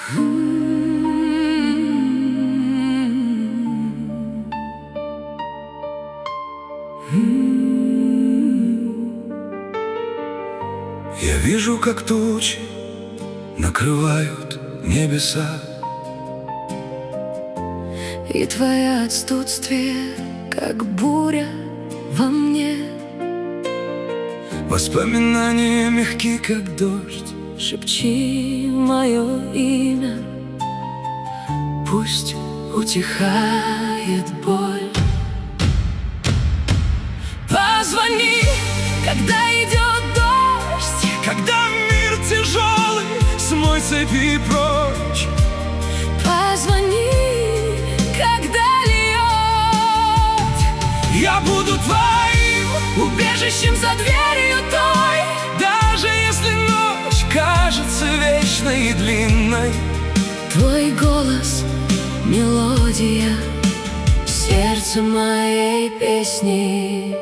Я вижу, как тучи накрывают небеса, и твое отсутствие, как буря во мне. Воспоминания мягки, как дождь. Шепчи мое имя, Пусть утихает боль. позвони, Когда идет дождь, когда мир тяжелый, смой цепи прочь. позвони, когда льет. Я буду твоим Убежищем за дверью той, даже если ночь кажется вечной и длинной. твой голос — мелодия, сердце моей песни.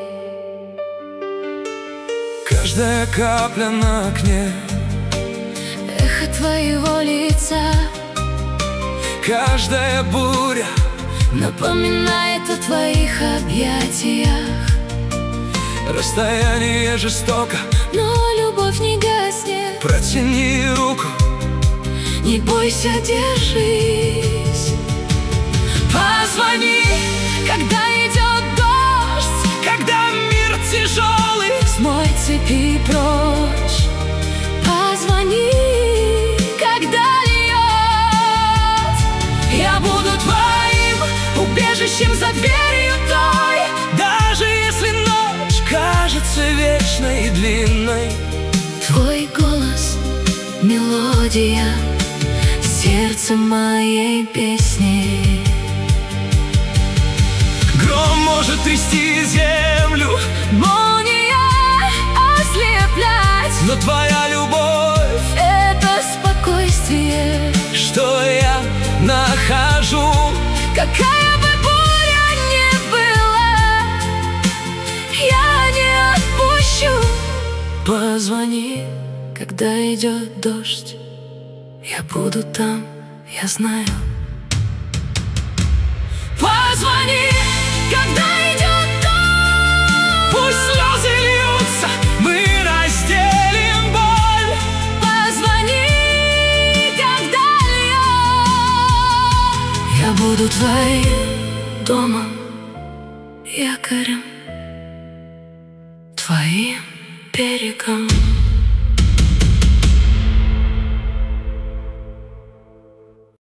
Каждая капля на окне, Эхо твоего лица каждая буря напоминает о твоих объятиях. расстояние жестоко. Но любовь не гаснет, Протяни руку, не бойся, держись. позвони, Когда идет дождь, когда мир тяжелый, смой цепи прочь. Позвони, когда льет. я буду твоим Убежищем за дверью той, даже если ночь кажется вечной и длинной. твой голос — мелодия, сердце моей песни. Гром может трясти землю, Молния ослеплять, но твоя любовь, это спокойствие. что я нахожу. Какая бы буря ни была, я не отпущу. Позвони, когда идет дождь, я буду там, я знаю. Позвони, Когда идет дождь, пусть слезы льются, мы разделим боль. позвони, когда льет. Я буду твоим домом,